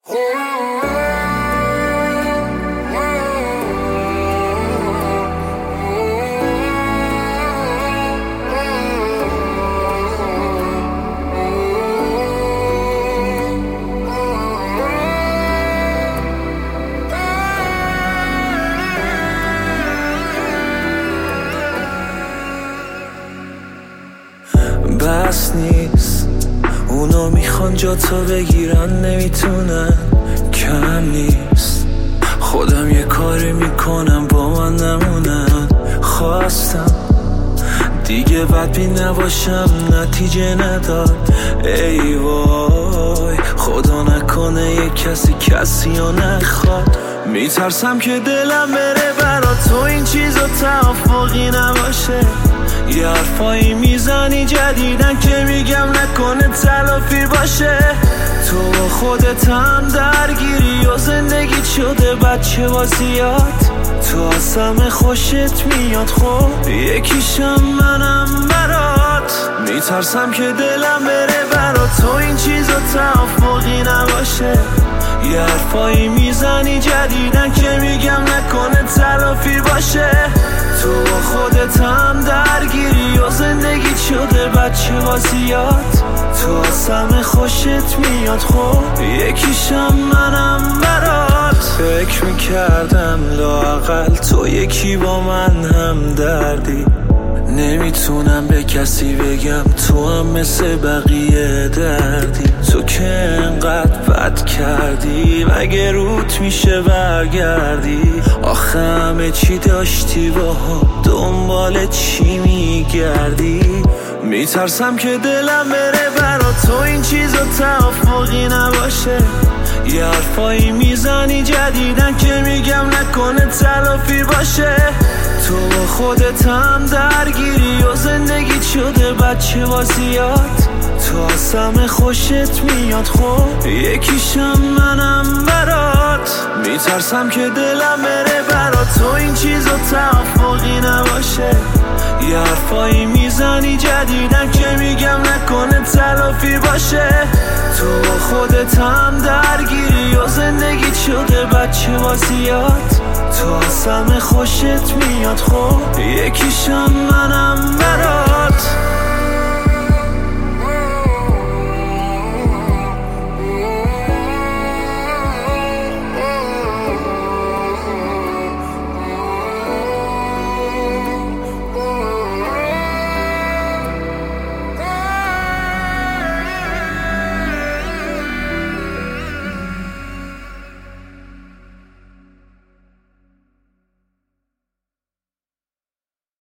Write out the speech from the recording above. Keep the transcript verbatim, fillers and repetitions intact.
بس نیست اونا میخوان جا تو بگیرن، نمیتونن، کم نیست خودم یه کاری میکنم با من نمونن. خواستم دیگه بدبین نباشم، نتیجه نداد ای وای، خدا نکنه یه کسی کسی رو نخواد. میترسم که دلم بره برا تو این چیزا توافقی نباشه، یه حرفایی میزنی جدیدن که میگم نکنه تلافی باشه. تو با خودت هم درگیری و زندگیت شده بچه بازیات، تو از همه خوشت میاد، خب یکیشم منم برات. میترسم که دلم بره برا تو این چیزا توافقی نباشه، یه حرفایی میزنی جدیدن که میگم نکنه تلافی باشه. تو با خودت هم درگیری و زندگیت شده بچه بازیات، تو از همه خوشت میاد، خب یکیشم منم برات. فکر میکردم لااقل تو یکی با من هم دردی، نمیتونم به کسی بگم تو هم مثل بقیه دردی. تو که انقدر بد کردی مگه روت میشه برگردی؟ آخه همه چی داشتی با هم، دنبال چی میگردی؟ میترسم که دلم بره برا تو این چیزا توافقی نباشه، یه حرفایی میزنی جدیدن که میگم نکنه تلافی باشه. تو با خودت هم درگیری و زندگیت شده بچه بازیات، تو از همه خوشت میاد، خب یکیشم منم برات. میترسم که دلم بره برا تو این چیزا توافقی نباشه، یه حرفایی میزنی جدیدن که میگم نکنه تلافی باشه. تو با خودت هم درگیری و زندگیت شده بچه بازیات، تو از همه خوشت میاد، خب یکیشم منم برات.